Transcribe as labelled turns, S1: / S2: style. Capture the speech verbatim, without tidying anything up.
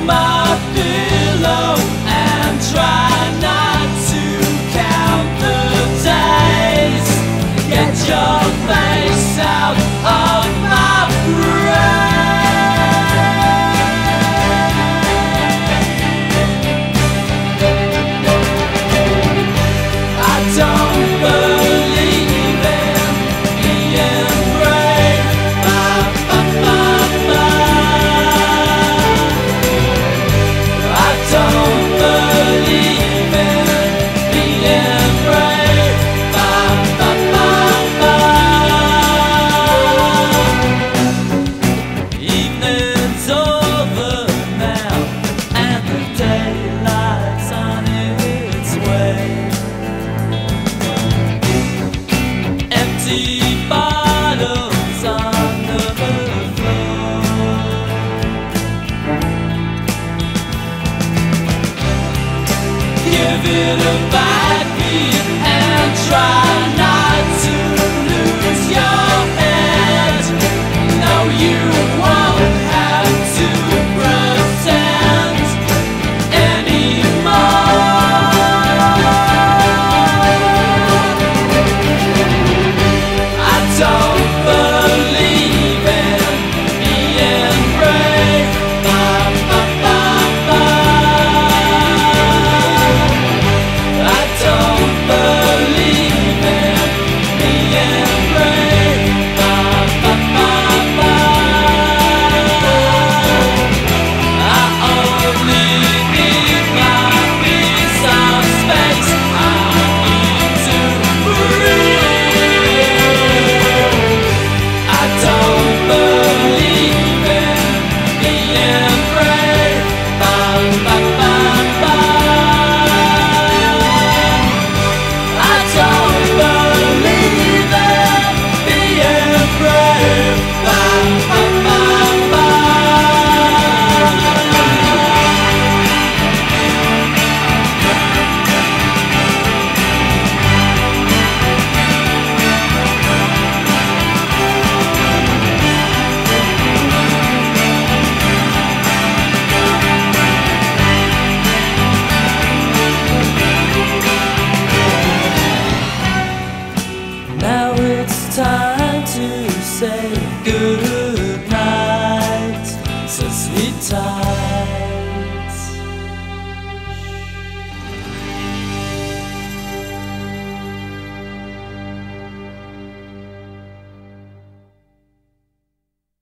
S1: my pillow and try not to count the days. Get your face out of my brain. I don't believe in being brave. Ba, ba, ba, ba. I don't believe in being brave. Ba, ba, ba, ba. Evening's over now, and the daylight's on its way. Empty bottles on the floor. Give it a bite and try